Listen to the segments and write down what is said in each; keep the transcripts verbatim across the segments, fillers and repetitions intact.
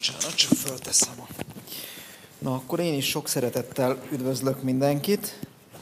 Bocsánat, csak fölteszem a... Na, akkor én is sok szeretettel üdvözlök mindenkit.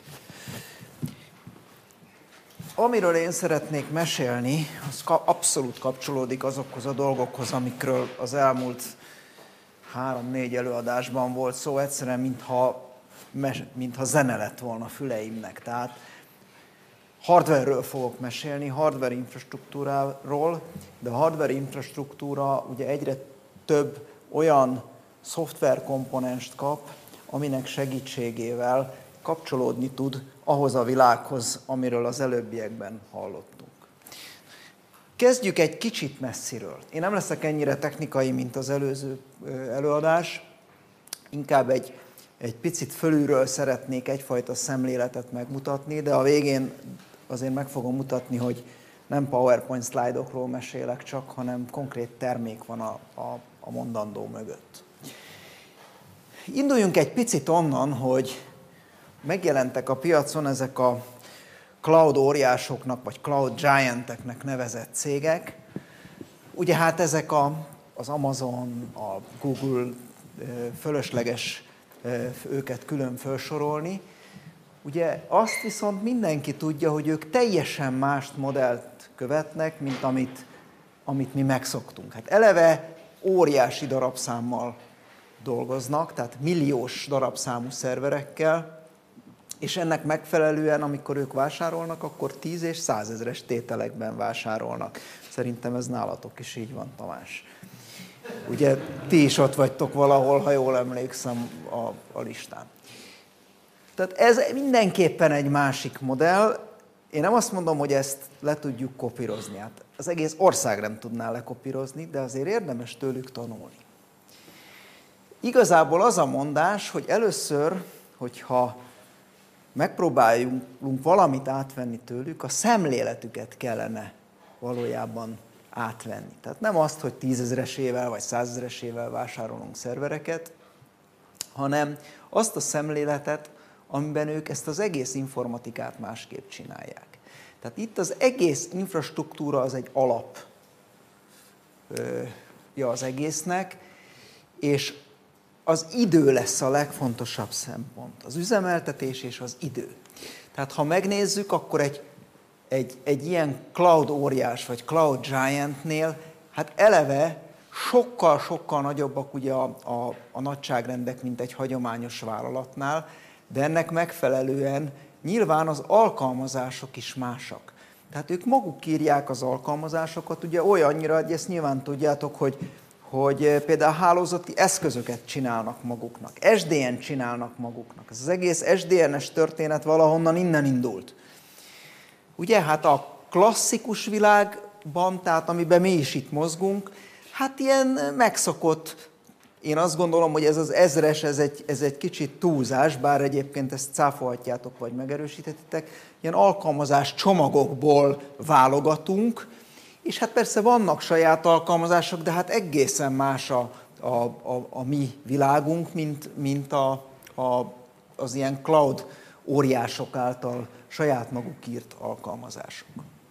Amiről én szeretnék mesélni, az abszolút kapcsolódik azokhoz a dolgokhoz, amikről az elmúlt három-négy előadásban volt szó, egyszerűen mintha, mintha zene lett volna füleimnek. Tehát hardware-ről fogok mesélni, hardware infrastruktúráról, de a hardware infrastruktúra ugye egyre több olyan szoftverkomponenst kap, aminek segítségével kapcsolódni tud ahhoz a világhoz, amiről az előbbiekben hallottunk. Kezdjük egy kicsit messziről. Én nem leszek ennyire technikai, mint az előző előadás, inkább egy, egy picit fölülről szeretnék egyfajta szemléletet megmutatni, de a végén azért meg fogom mutatni, hogy nem PowerPoint szlájdokról mesélek csak, hanem konkrét termék van a, a, a mondandó mögött. Induljunk egy picit onnan, hogy megjelentek a piacon ezek a cloud óriásoknak, vagy cloud gianteknek nevezett cégek. Ugye hát ezek a, az Amazon, a Google, fölösleges őket külön felsorolni. Ugye azt viszont mindenki tudja, hogy ők teljesen más modellt követnek, mint amit, amit mi megszoktunk. Hát eleve óriási darabszámmal dolgoznak, tehát milliós darabszámú szerverekkel, és ennek megfelelően, amikor ők vásárolnak, akkor tíz és százezres tételekben vásárolnak. Szerintem ez nálatok is így van, Tamás. Ugye ti is ott vagytok valahol, ha jól emlékszem a, a listán. Tehát ez mindenképpen egy másik modell. Én nem azt mondom, hogy ezt le tudjuk kopírozni. Hát az egész ország nem tudná lekopírozni, de azért érdemes tőlük tanulni. Igazából az a mondás, hogy először, hogyha megpróbáljunk valamit átvenni tőlük, a szemléletüket kellene valójában átvenni. Tehát nem azt, hogy tízezresével vagy százezresével vásárolunk szervereket, hanem azt a szemléletet, amiben ők ezt az egész informatikát másképp csinálják. Tehát itt az egész infrastruktúra az egy alapja az egésznek, és az idő lesz a legfontosabb szempont. Az üzemeltetés és az idő. Tehát ha megnézzük, akkor egy, egy, egy ilyen cloud óriás vagy cloud giantnél, hát eleve sokkal-sokkal nagyobbak ugye a, a, a nagyságrendek, mint egy hagyományos vállalatnál, de ennek megfelelően nyilván az alkalmazások is másak. Tehát ők maguk írják az alkalmazásokat, ugye olyannyira, hogy ezt nyilván tudjátok, hogy, hogy például hálózati eszközöket csinálnak maguknak, es dé en csinálnak maguknak. Ez az egész es dé en-es történet valahonnan innen indult. Ugye, hát a klasszikus világban, tehát amiben mi is itt mozgunk, hát ilyen megszokott. Én azt gondolom, hogy ez az ezres, ez egy, ez egy kicsit túlzás, bár egyébként ezt cáfolhatjátok, vagy megerősíthetitek. Ilyen alkalmazás csomagokból válogatunk, és hát persze vannak saját alkalmazások, de hát egészen más a, a, a, a mi világunk, mint, mint a, a, az ilyen cloud óriások által saját maguk írt alkalmazások.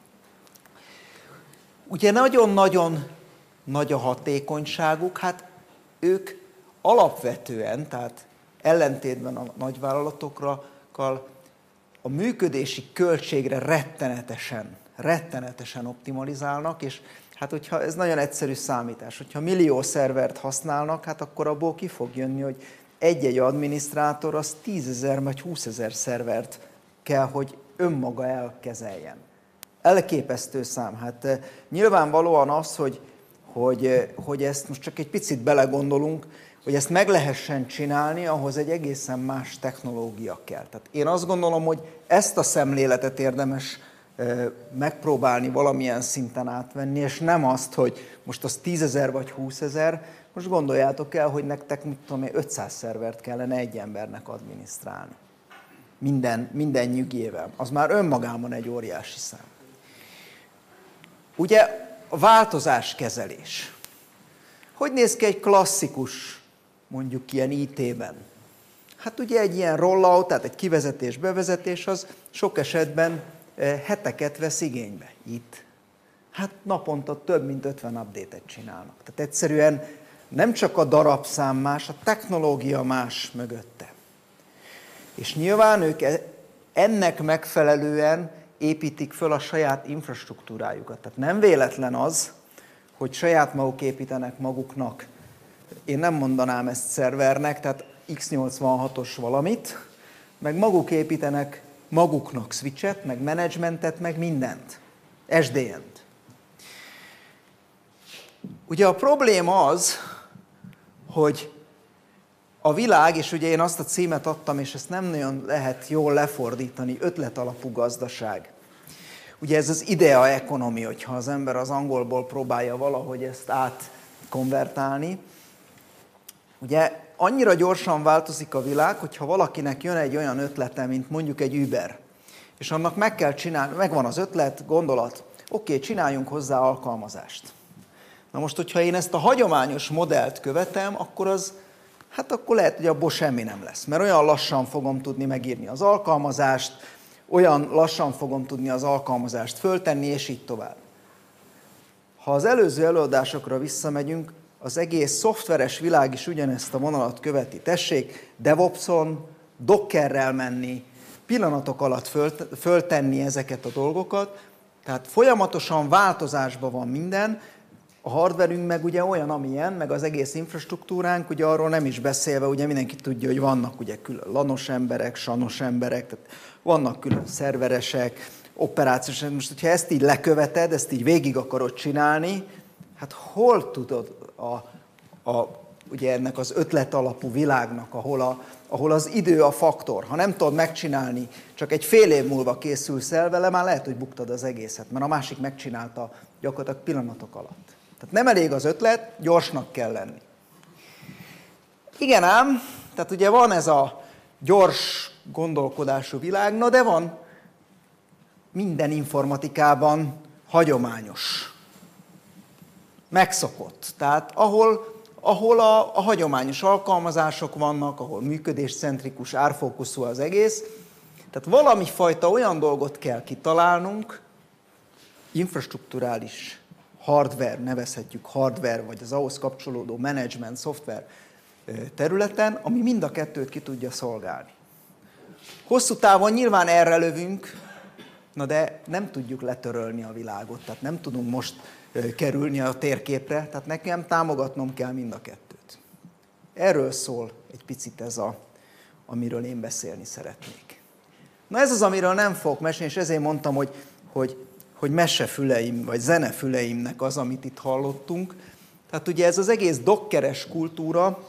Ugye nagyon-nagyon nagy a hatékonyságuk, hát ők alapvetően, tehát ellentétben a nagyvállalatokkal a működési költségre rettenetesen, rettenetesen optimalizálnak, és hát hogyha ez nagyon egyszerű számítás, hogyha millió szervert használnak, hát akkor abból ki fog jönni, hogy egy-egy adminisztrátor az tízezer vagy húszezer szervert kell, hogy önmaga elkezeljen. Elképesztő szám. Hát nyilvánvalóan az, hogy Hogy, hogy ezt most csak egy picit belegondolunk, hogy ezt meg lehessen csinálni, ahhoz egy egészen más technológia kell. Tehát én azt gondolom, hogy ezt a szemléletet érdemes megpróbálni valamilyen szinten átvenni, és nem azt, hogy most az tízezer vagy húszezer, most gondoljátok el, hogy nektek mit tudom én, ötszáz szervert kellene egy embernek adminisztrálni. Minden, minden nyügjével. Az már önmagában egy óriási szám. Ugye, a változáskezelés. Hogy néz ki egy klasszikus, mondjuk ilyen í té-ben? Hát ugye egy ilyen rollout, tehát egy kivezetés, bevezetés, az sok esetben heteket vesz igénybe. Itt hát naponta több mint ötven update-et csinálnak. Tehát egyszerűen Nem csak a darabszám más, a technológia más mögötte. És nyilván ők ennek megfelelően építik föl a saját infrastruktúrájukat. Tehát nem véletlen az, hogy saját maguk építenek maguknak, én nem mondanám ezt szervernek, tehát iksz nyolcvanhatos valamit, meg maguk építenek maguknak switchet, meg menedzsmentet, meg mindent. es dé en-t. Ugye a probléma az, hogy a világ, és ugye én azt a címet adtam, és ezt nem nagyon lehet jól lefordítani, ötletalapú gazdaság. Ugye ez az idea economy, hogyha az ember az angolból próbálja valahogy ezt átkonvertálni. Ugye annyira gyorsan változik a világ, hogyha valakinek jön egy olyan ötlete, mint mondjuk egy Uber, és annak meg kell csinálni, megvan az ötlet, gondolat, oké, csináljunk hozzá alkalmazást. Na most, hogyha én ezt a hagyományos modellt követem, akkor az, hát akkor lehet, hogy abból semmi nem lesz, mert olyan lassan fogom tudni megírni az alkalmazást, olyan lassan fogom tudni az alkalmazást föltenni, és így tovább. Ha az előző előadásokra visszamegyünk, az egész szoftveres világ is ugyanezt a vonalat követi. Tessék DevOps-on, Dockerrel menni, pillanatok alatt föltenni ezeket a dolgokat, tehát folyamatosan változásban van minden, a hardverünk meg ugye olyan, amilyen, meg az egész infrastruktúránk, ugye arról nem is beszélve, ugye mindenki tudja, hogy vannak ugye külön lanos emberek, sanos emberek, tehát vannak külön szerveresek, operációs, most hogyha ezt így leköveted, ezt így végig akarod csinálni, hát hol tudod a, a, ugye ennek az ötlet alapú világnak, ahol, a, ahol az idő a faktor. Ha nem tudod megcsinálni, csak egy fél év múlva készülsz el vele, már lehet, hogy buktad az egészet, mert a másik megcsinálta gyakorlatilag pillanatok alatt. Tehát nem elég az ötlet, gyorsnak kell lenni. Igen ám, tehát ugye van ez a gyors gondolkodású világ, na de van minden informatikában hagyományos, megszokott. Tehát ahol, ahol a, a hagyományos alkalmazások vannak, ahol működéscentrikus, árfókuszú az egész, tehát valami fajta olyan dolgot kell kitalálnunk, infrastrukturális hardware, nevezhetjük hardware, vagy az ahhoz kapcsolódó management, szoftver területen, ami mind a kettőt ki tudja szolgálni. Hosszú távon nyilván erre lövünk, na de nem tudjuk letörölni a világot, tehát nem tudunk most kerülni a térképre, tehát nekem támogatnom kell mind a kettőt. Erről szól egy picit ez a, amiről én beszélni szeretnék. Na ez az, amiről nem fogok mesélni, és ezért mondtam, hogy, hogy hogy mesefüleim, vagy zenefüleimnek az, amit itt hallottunk. Tehát ugye ez az egész dokkeres kultúra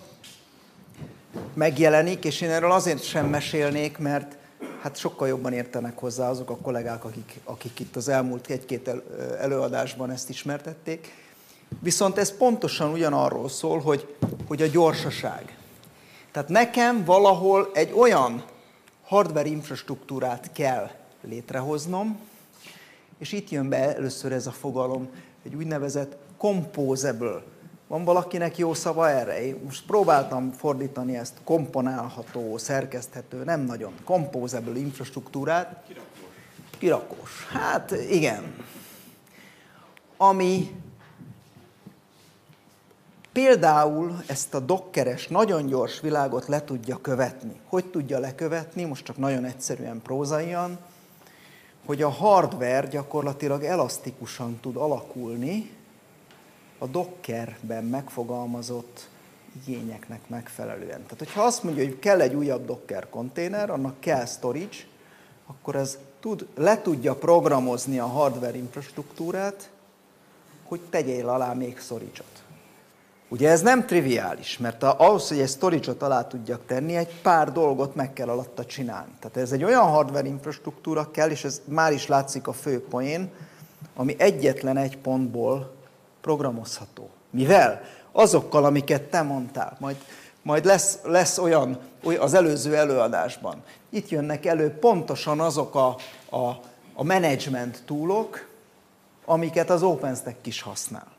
megjelenik, és én erről azért sem mesélnék, mert hát sokkal jobban értenek hozzá azok a kollégák, akik, akik itt az elmúlt egy-két előadásban ezt ismertették. Viszont ez pontosan ugyanarról szól, hogy, hogy a gyorsaság. Tehát nekem valahol egy olyan hardware infrastruktúrát kell létrehoznom, és itt jön be először ez a fogalom, egy úgynevezett composable. Van valakinek jó szava erre? Én most próbáltam fordítani ezt komponálható, szerkeszthető, nem nagyon. Composable infrastruktúrát. Kirakós. Kirakós. Hát igen. Ami például ezt a dockeres, nagyon gyors világot le tudja követni. Hogy tudja lekövetni? Most csak nagyon egyszerűen prózaian, hogy a hardware gyakorlatilag elasztikusan tud alakulni a Dockerben megfogalmazott igényeknek megfelelően. Tehát, hogyha azt mondja, hogy kell egy újabb Docker konténer, annak kell storage, akkor ez tud, le tudja programozni a hardware infrastruktúrát, hogy tegyél alá még storage-ot. Ugye ez nem triviális, mert ahhoz, hogy egy storage-ot alá tudjak tenni, egy pár dolgot meg kell alatta csinálni. Tehát ez egy olyan hardware infrastruktúra kell, és ez már is látszik a fő poén, ami egyetlen egy pontból programozható. Mivel? Azokkal, amiket te mondtál. Majd, majd lesz, lesz olyan, olyan az előző előadásban. Itt jönnek elő pontosan azok a, a, a management toolok, amiket az OpenStack is használ.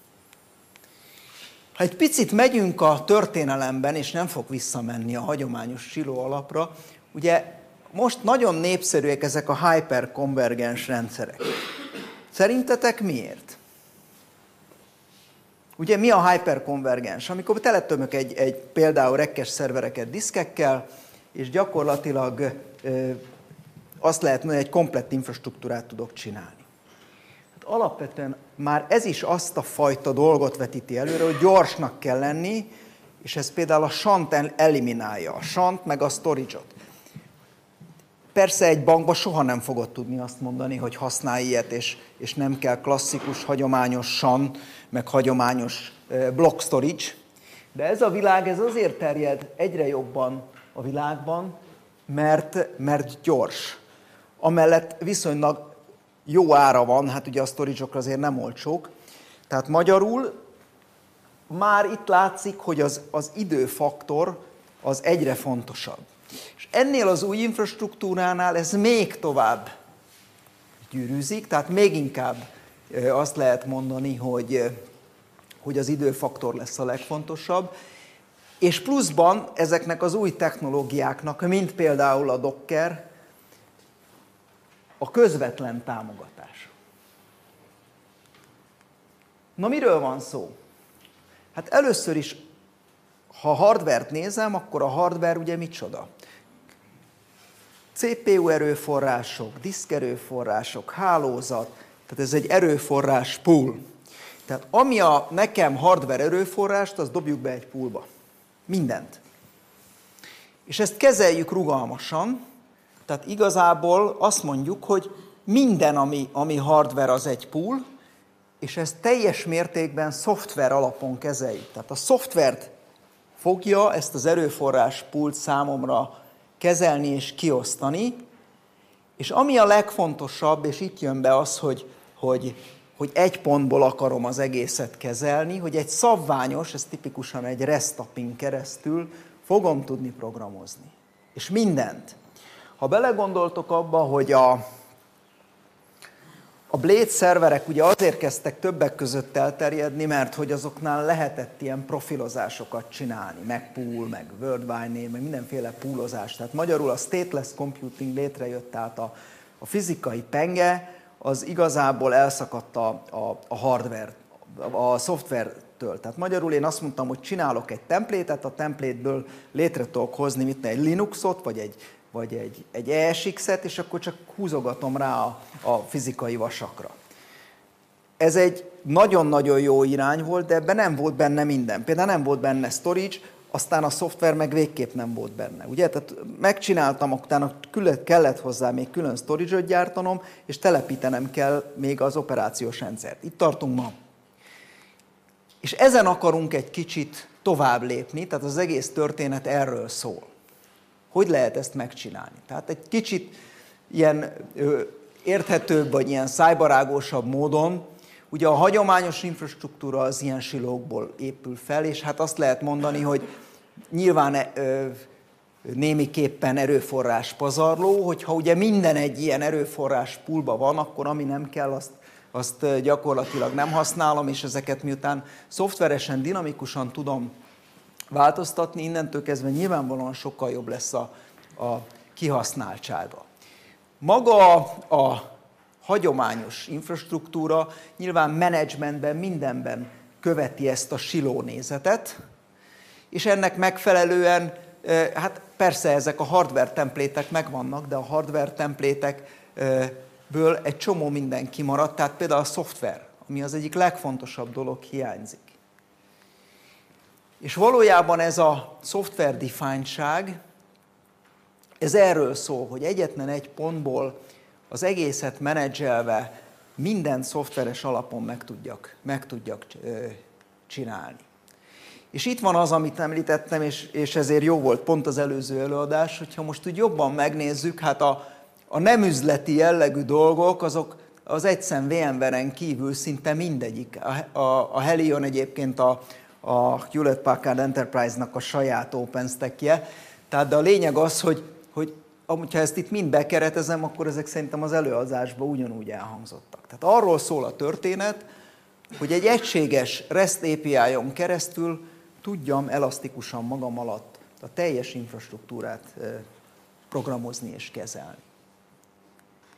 Ha egy picit megyünk a történelemben, és nem fog visszamenni a hagyományos siló alapra, ugye most nagyon népszerűek ezek a hyperkonvergens rendszerek. Szerintetek miért? Ugye mi a hyperkonvergens? Amikor teletömök egy, egy például rekkes szervereket diszkekkel, és gyakorlatilag ö, azt lehet mondani, egy komplett infrastruktúrát tudok csinálni. Hát alapvetően már ez is azt a fajta dolgot vetíti előre, hogy gyorsnak kell lenni, és ez például a sant eliminálja, a sant meg a storage-ot. Persze egy bankban soha nem fogod tudni azt mondani, hogy használj ilyet, és, és nem kell klasszikus, hagyományos SAN, meg hagyományos block storage, de ez a világ ez azért terjed egyre jobban a világban, mert, mert gyors. Amellett viszonylag jó ára van, hát ugye a storage-ok azért nem olcsók, tehát magyarul már itt látszik, hogy az, az időfaktor az egyre fontosabb. És ennél az új infrastruktúránál ez még tovább gyűrűzik, tehát még inkább azt lehet mondani, hogy, hogy az időfaktor lesz a legfontosabb, és pluszban ezeknek az új technológiáknak, mint például a Docker, a közvetlen támogatása. Na, miről van szó? Hát először is, ha hardvert nézem, akkor a hardware ugye micsoda? cé pé u erőforrások, diszk erőforrások, hálózat, tehát ez egy erőforrás pool. Tehát ami a nekem hardware erőforrást, azt dobjuk be egy poolba. Mindent. És ezt kezeljük rugalmasan, tehát igazából azt mondjuk, hogy minden, ami, ami hardware, az egy pool, és ezt teljes mértékben szoftver alapon kezeljük. Tehát a szoftvert fogja ezt az erőforrás poolt számomra kezelni és kiosztani, és ami a legfontosabb, és itt jön be az, hogy, hogy, hogy egy pontból akarom az egészet kezelni, hogy egy szabványos, ez tipikusan egy REST-API-n keresztül fogom tudni programozni. És mindent. Ha belegondoltok abba, hogy a, a Blade szerverek ugye azért kezdtek többek között elterjedni, mert hogy azoknál lehetett ilyen profilozásokat csinálni, meg pool, meg worldwide name, meg mindenféle poolozás. Tehát magyarul a stateless computing létrejött, tehát a, a fizikai penge az igazából elszakadt a, a, a hardware, a szoftvertől. Tehát magyarul én azt mondtam, hogy csinálok egy templétet, a templétből létre tudok hozni mit, egy Linuxot, vagy egy vagy egy, egy E S X-et, és akkor csak húzogatom rá a, a fizikai vasakra. Ez egy nagyon-nagyon jó irány volt, de ebben nem volt benne minden. Például nem volt benne storage, aztán a szoftver meg végképp nem volt benne. Ugye? Tehát megcsináltam, utána kellett hozzá még külön storage-öt gyártanom, és telepítenem kell még az operációs rendszert. Itt tartunk ma. És ezen akarunk egy kicsit tovább lépni, tehát az egész történet erről szól. Hogy lehet ezt megcsinálni? Tehát egy kicsit ilyen ö, érthetőbb, vagy ilyen szájbarágosabb módon, ugye a hagyományos infrastruktúra az ilyen silókból épül fel, és hát azt lehet mondani, hogy nyilván ö, némiképpen erőforrás pazarló, hogyha ugye minden egy ilyen erőforrás poolba van, akkor ami nem kell, azt, azt gyakorlatilag nem használom, és ezeket miután szoftveresen, dinamikusan tudom változtatni, innentől kezdve nyilvánvalóan sokkal jobb lesz a, a kihasználtsága. Maga a, a hagyományos infrastruktúra nyilván menedzsmentben, mindenben követi ezt a siló nézetet, és ennek megfelelően, hát persze ezek a hardware templétek megvannak, de a hardware templétekből egy csomó minden kimaradt, tehát például a szoftver, ami az egyik legfontosabb dolog, hiányzik. És valójában ez a software definedság, ez erről szól, hogy egyetlen egy pontból az egészet menedzselve minden szoftveres alapon meg tudjak, meg tudjak csinálni. És itt van az, amit említettem, és, és ezért jó volt pont az előző előadás, hogyha most úgy jobban megnézzük, hát a, a nem üzleti jellegű dolgok, azok az egyszem VMware-en kívül szinte mindegyik. A, a, a Helion egyébként a a Hewlett Packard Enterprise-nak a saját OpenStack-je. Tehát de a lényeg az, hogy, hogy ha ezt itt mind bekeretezem, akkor ezek szerintem az előadásban ugyanúgy elhangzottak. Tehát arról szól a történet, hogy egy egységes REST á pé i-on keresztül tudjam elasztikusan magam alatt a teljes infrastruktúrát programozni és kezelni.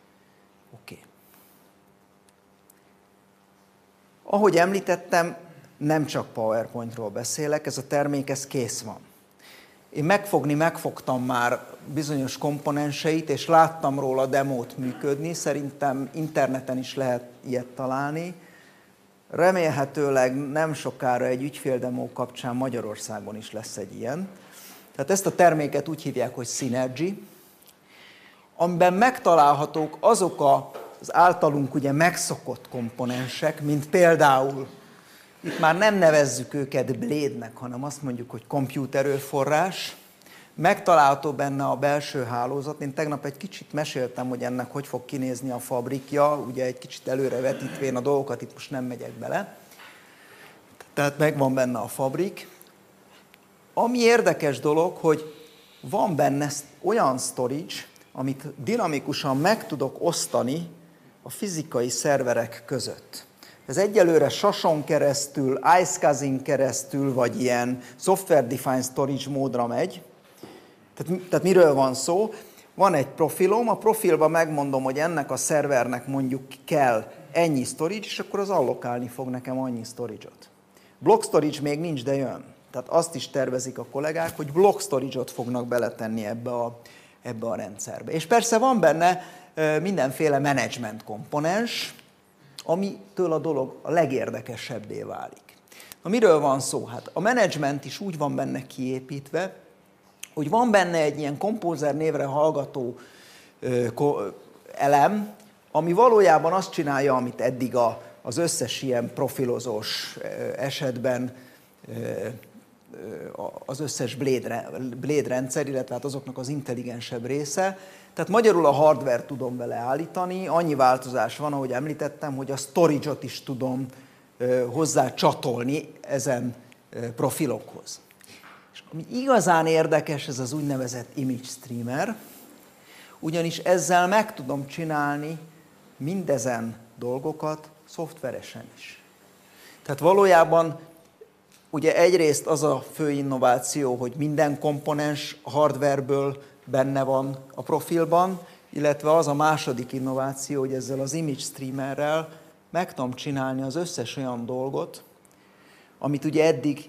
Oké. Okay. Ahogy említettem, nem csak PowerPointról beszélek, ez a termék, ez kész van. Én megfogni megfogtam már bizonyos komponenseit, és láttam róla demót működni, szerintem interneten is lehet ilyet találni. Remélhetőleg nem sokára egy ügyféldemó kapcsán Magyarországon is lesz egy ilyen. Tehát ezt a terméket úgy hívják, hogy Synergy, amiben megtalálhatók azok az általunk ugye megszokott komponensek, mint például, itt már nem nevezzük őket Blade-nek, hanem azt mondjuk, hogy kompjúterőforrás. Megtalálható benne a belső hálózat. Én tegnap egy kicsit meséltem, hogy ennek hogy fog kinézni a fabrikja, ugye egy kicsit előre vetítvén a dolgokat, itt most nem megyek bele. Tehát megvan benne a fabrik. Ami érdekes dolog, hogy van benne olyan storage, amit dinamikusan meg tudok osztani a fizikai szerverek között. Ez egyelőre sason keresztül, iSCSI-n keresztül, vagy ilyen software-defined storage módra megy. Tehát, tehát miről van szó? Van egy profilom, a profilban megmondom, hogy ennek a szervernek mondjuk kell ennyi storage, és akkor az allokálni fog nekem annyi storage-ot. Block storage még nincs, de jön. Tehát azt is tervezik a kollégák, hogy block storage-ot fognak beletenni ebbe a, ebbe a rendszerbe. És persze van benne mindenféle management komponens, amitől a dolog a legérdekesebbé válik. Na, miről van szó? Hát a menedzsment is úgy van benne kiépítve, hogy van benne egy ilyen Composer névre hallgató ö, ko, elem, ami valójában azt csinálja, amit eddig a, az összes ilyen profilozós ö, esetben ö, az összes Blade, Blade rendszer, illetve hát azoknak az intelligensebb része. Tehát magyarul a hardware tudom vele állítani, annyi változás van, ahogy említettem, hogy a storage-ot is tudom hozzá csatolni ezen profilokhoz. És ami igazán érdekes, ez az úgynevezett image streamer, ugyanis ezzel meg tudom csinálni mindezen dolgokat szoftveresen is. Tehát valójában ugye egyrészt az a fő innováció, hogy minden komponens hardwareből benne van a profilban, illetve az a második innováció, hogy ezzel az image streamerrel meg tudom csinálni az összes olyan dolgot, amit ugye eddig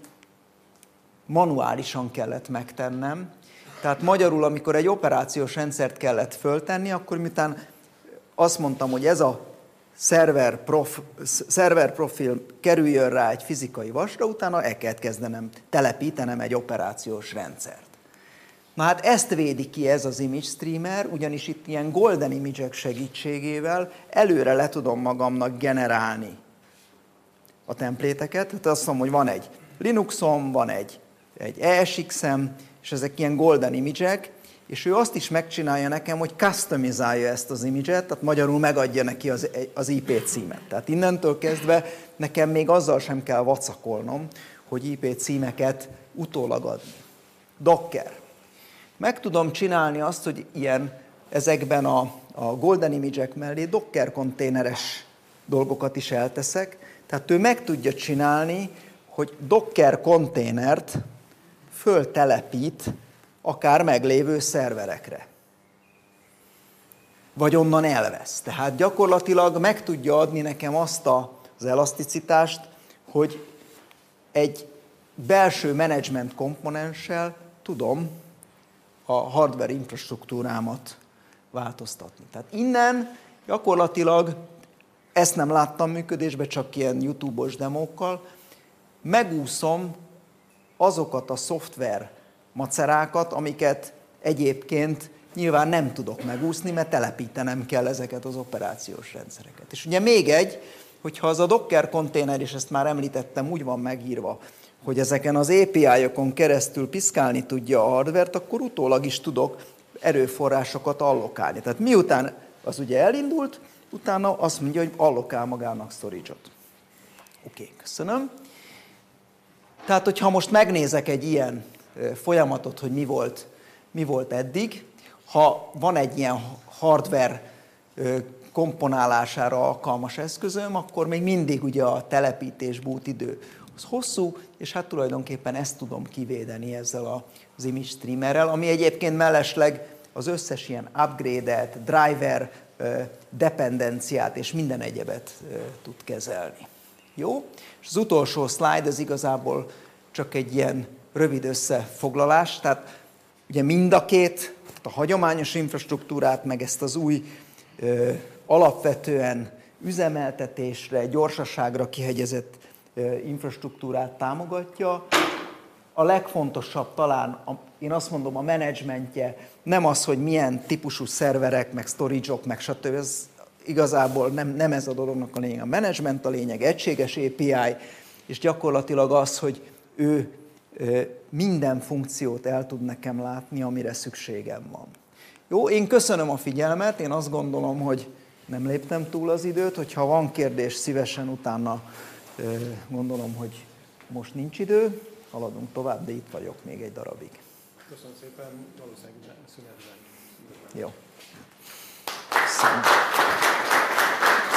manuálisan kellett megtennem. Tehát magyarul, amikor egy operációs rendszert kellett föltenni, akkor miután azt mondtam, hogy ez a szerver, prof, szerver profil kerüljön rá egy fizikai vasra, utána el kellett kezdenem telepítenem egy operációs rendszert. Na hát ezt védi ki ez az image streamer, ugyanis itt ilyen golden image-ek segítségével előre le tudom magamnak generálni a templéteket. Tehát azt mondom, hogy van egy Linuxom, van egy, egy E S X-em, és ezek ilyen golden image-ek, és ő azt is megcsinálja nekem, hogy customizálja ezt az image-et, tehát magyarul megadja neki az, az I P címet. Tehát innentől kezdve nekem még azzal sem kell vacakolnom, hogy I P címeket utólag adni. Docker. Meg tudom csinálni azt, hogy ilyen ezekben a, a golden image-ek mellé Docker konténeres dolgokat is elteszek. Tehát ő meg tudja csinálni, hogy Docker konténert föltelepít akár meglévő szerverekre. Vagy onnan elvesz. Tehát gyakorlatilag meg tudja adni nekem azt az elaszticitást, hogy egy belső menedzsment komponenssel tudom a hardware infrastruktúrámat változtatni. Tehát innen gyakorlatilag, ezt nem láttam működésbe, csak ilyen YouTube-os demókkal, megúszom azokat a szoftver macerákat, amiket egyébként nyilván nem tudok megúszni, mert telepítenem kell ezeket az operációs rendszereket. És ugye még egy, hogyha az a Docker konténer, és ezt már említettem, úgy van megírva, hogy ezeken az á pé í-okon keresztül piszkálni tudja a hardvert, akkor utólag is tudok erőforrásokat allokálni. Tehát miután az ugye elindult, utána azt mondja, hogy allokál magának storage-ot. Oké, okay, köszönöm. Tehát, hogyha most megnézek egy ilyen folyamatot, hogy mi volt, mi volt eddig, ha van egy ilyen hardware komponálására alkalmas eszközöm, akkor még mindig ugye a telepítés, boot idő az hosszú, és hát tulajdonképpen ezt tudom kivédeni ezzel az image streamerrel, ami egyébként mellesleg az összes ilyen upgrade-et, driver dependenciát és minden egyebet tud kezelni. Jó? És az utolsó szlájd, ez igazából csak egy ilyen rövid összefoglalás, tehát ugye mind a két, a hagyományos infrastruktúrát, meg ezt az új ö, alapvetően üzemeltetésre, gyorsaságra kihegyezett ö, infrastruktúrát támogatja. A legfontosabb talán, a, én azt mondom, a menedzsmentje, nem az, hogy milyen típusú szerverek, meg storage-ok, meg stb. Ez igazából nem, nem ez a dolognak a lényeg. A menedzsment a lényeg, egységes á pé i, és gyakorlatilag az, hogy ő ö, minden funkciót el tud nekem látni, amire szükségem van. Jó, én köszönöm a figyelmet, én azt gondolom, hogy nem léptem túl az időt, hogyha van kérdés, szívesen utána ö, gondolom, hogy most nincs idő, haladunk tovább, de itt vagyok még egy darabig. Köszönöm szépen, valószínűleg szünetben. Jó. Köszönöm.